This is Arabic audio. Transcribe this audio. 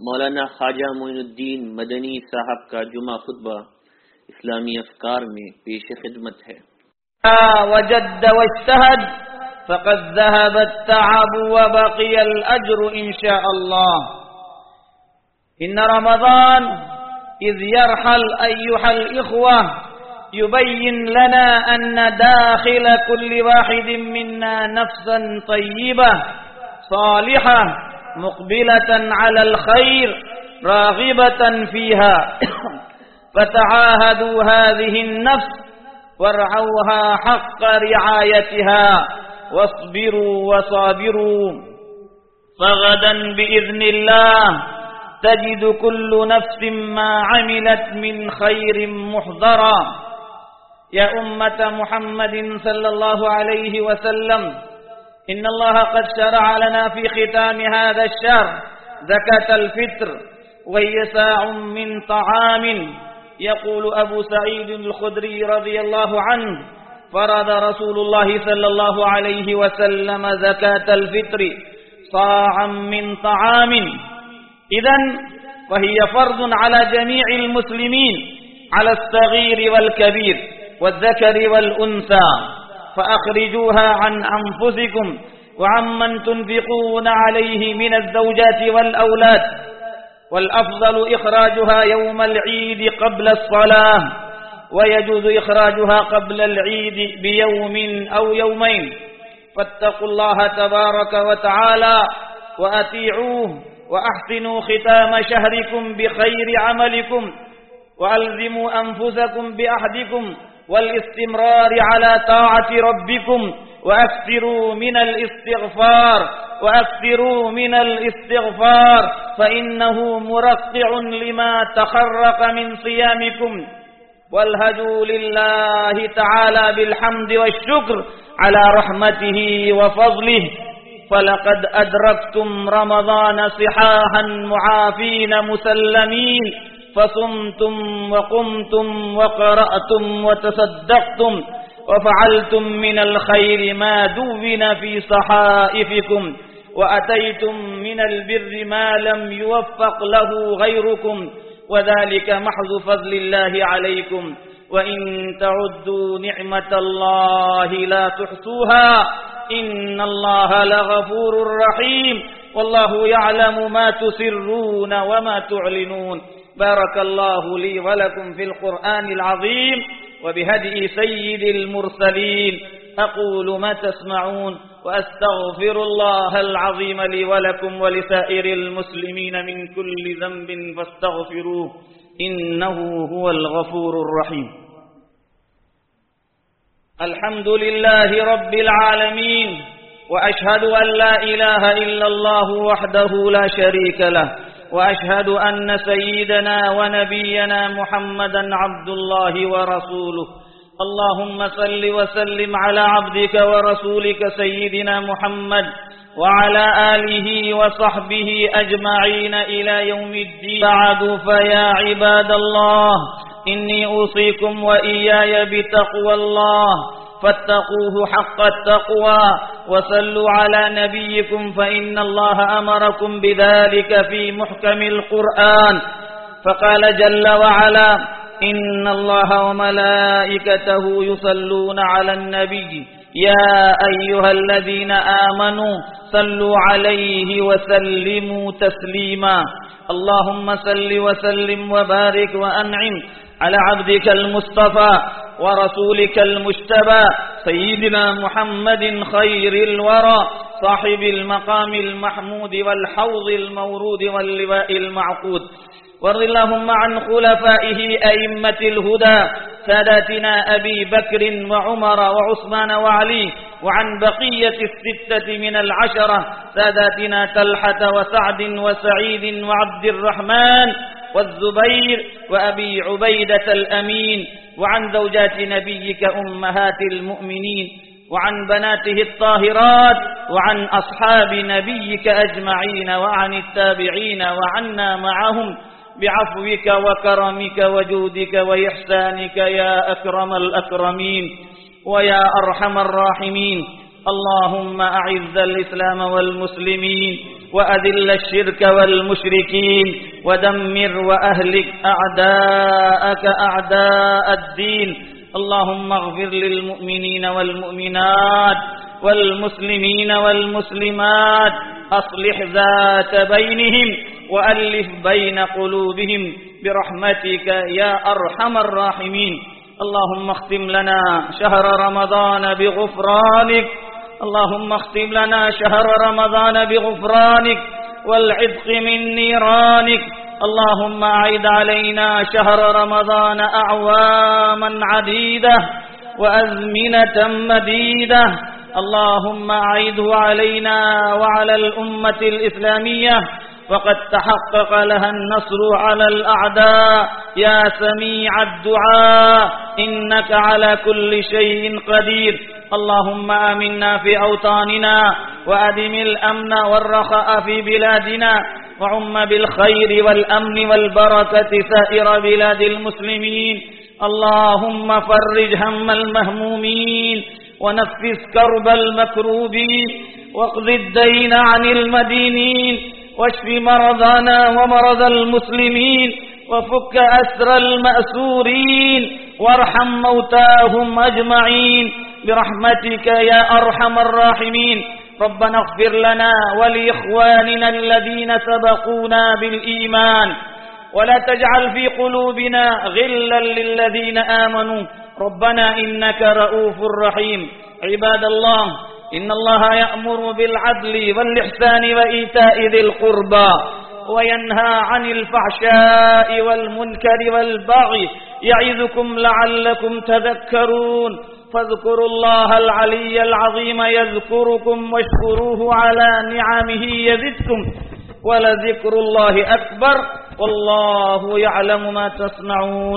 मौलाना ख्वाजा मोइनुद्दीन मदनी साहब का जुमा खुतबा इस्लामी अफकार में पेश खिदमत है। वजद्द वज्तहद फक़द ज़हब अत्तअब व बक़िय अल-अज्र इंशाअल्लाह। इन्न रमज़ान इज़ यरहल अय्युहल इख़्वा युबय्यिन लना अन्न दाखिल कुल्लि वाहिदिन मिन्ना नफ्सन तय्यिबह सालिहah मुक़बिलतन अलल खैर राग़िबतन फ़ीहा फ़तआहदू हाज़िहिन नफ्स वरअऊहा हक़्क़ रिआयतिहा वस्बिरू वसाबिरू फ़ग़दन बिइज़्निल्लाह तजिदु कुल्लु नफ्सिन मा अमिलत मिन खैरिन मुहज़रा। या उम्मत मुहम्मदिन सल्लल्लाहु अलैहि वसल्लम इन्नल्लाह क़द शरअ लना फ़ी ख़ितामि हाज़ा अश-शहर ज़कातल फ़ित्र व हिय साअुन मिन तआमिन। यक़ूलु अबू सईद अल-ख़ुदरी रज़ियल्लाहु अन्हु फ़रज़ रसूलुल्लाह सल्लल्लाहु अलैहि वसल्लम ज़कातल फ़ित्र साअन मिन तआमिन। इज़न फ़हिय फ़र्ज़ुन अला जमीइल मुस्लिमीन अला अस-सग़ीर वल कबीर वज़्ज़करि वल उन्सा फ़अख़रिजूहा अन अन्फ़ुसिकुम व अम्मन तुनफ़िक़ून अलैहि मिन अज़्ज़ौजाति वल औलाद वल अफ़ज़लु इख़राजुहा यौमल ईद क़ब्ल अस-सलाह व यजूज़ु इख़राजुहा क़ब्ल अल-ईद बियौमिन औ यौमैन फ़त्तक़ुल्लाह तबारक व तआला व अतीऊह व अहसिनू ख़िताम शहरिकुम बिख़ैरि अमलिकुम व अल्ज़िमू अन्फ़ुसकुम बिअहदिकुम वालिस्तिमरार अला ताअति रब्बिकुम वअक्सिरू मिनल इस्तिग़फ़ार फ़इन्नहु मुरक़्क़िउन लिमा तख़र्रक़ मिन सियामिकुम वल्हजू लिल्लाहि तआला बिलहम्दि वश्शुक्र अला रहमतिहि व फ़ज़्लिहि फ़लक़द अदरक्तुम रमज़ान सिहाहन मुआफ़ीन मुसल्लमीन फसुमतुम वक़ुमतुम वक़रअतुम वतसद्दक़तुम वफ़अलतुम मिनल खैरि मा दुव्विन फ़ी सहाइफ़िकुम वअतैतुम मिनल बिर्रि मा लम युवफ़्फ़क़ लहु ग़ैरुकुम वज़ालिक महज़ु फ़ज़्लिल्लाहि अलैकुम वइन तउद्दू निअमतल्लाहि ला तुहसूहा इन्नल्लाह लग़फ़ूरुर रहीम वल्लाहु यअलमु मा तुसिर्रून व मा तुअलिनून। بارك الله لي ولكم في القرآن العظيم وبهدي سيد المرسلين أقول ما تسمعون وأستغفر الله العظيم لي ولكم ولسائر المسلمين من كل ذنب فاستغفروه إنه هو الغفور الرحيم. الحمد لله رب العالمين وأشهد أن لا إله إلا الله وحده لا شريك له وأشهد أن سيدنا ونبينا محمدا عبد الله ورسوله. اللهم صل وسلم على عبدك ورسولك سيدنا محمد وعلى آله وصحبه أجمعين إلى يوم الدين. بعد فيا عباد الله إني أوصيكم وإياي بتقوى الله فاتقوه حق التقوى وصلوا على نبيكم فإن الله أمركم بذلك في محكم القرآن فقال جل وعلا إن الله وملائكته يصلون على النبي يا أيها الذين آمنوا صلوا عليه وسلموا تسليما. اللهم صل وسلم وبارك وأنعم على عبدك المصطفى ورسولك المجتبى سيدنا محمد خير الورى صاحب المقام المحمود والحوض المورود واللواء المعقود. وارض اللهم عن خلفائه أئمة الهدى ساداتنا أبي بكر وعمر وعثمان وعلي وعن بقية الستة من العشرة ساداتنا طلحة وسعد وسعيد وعبد الرحمن والزبير وأبي عبيدة الأمين وعن زوجات نبيك أمهات المؤمنين وعن بناته الطاهرات وعن أصحاب نبيك أجمعين وعن التابعين وعنا معهم بعفوك وكرمك وجودك وإحسانك يا أكرم الأكرمين ويا أرحم الراحمين. اللهم أعز الإسلام والمسلمين وأذل الشرك والمشركين ودمر وأهلك أعداءك أعداء الدين. اللهم اغفر للمؤمنين والمؤمنات والمسلمين والمسلمات، أصلح ذات بينهم وألف بين قلوبهم برحمتك يا أرحم الراحمين. اللهم اختم لنا شهر رمضان بغفرانك، اللهم اختم لنا شهر رمضان بغفرانك والعتق من نيرانك. اللهم أعد علينا شهر رمضان أعواما عديدة وأزمنة مديدة. اللهم أعده علينا وعلى الأمة الإسلامية، وقد تحقق لها النصر على الأعداء يا سميع الدعاء، إنك على كل شيء قدير. اللهم آمنا في أوطاننا وأدم الأمن والرخاء في بلادنا، وعم بالخير والأمن والبركة سائر بلاد المسلمين. اللهم فرج هم المهمومين ونفس كرب المكروبين واقض الدين عن المدينين واشف مرضانا ومرضى المسلمين وفك أسر المأسورين وارحم موتاهم أجمعين برحمتك يا أرحم الراحمين. ربنا اغفر لنا ولإخواننا الذين سبقونا بالإيمان ولا تجعل في قلوبنا غلا للذين آمنوا ربنا إنك رؤوف رحيم. عباد الله، إن الله يأمر بالعدل والإحسان وإيتاء ذي القربى وينهى عن الفحشاء والمنكر والبغي يعظكم لعلكم تذكرون. فاذكروا الله العلي العظيم يذكركم واشكروه على نعمه يزدكم ولذكر الله أكبر والله يعلم ما تصنعون.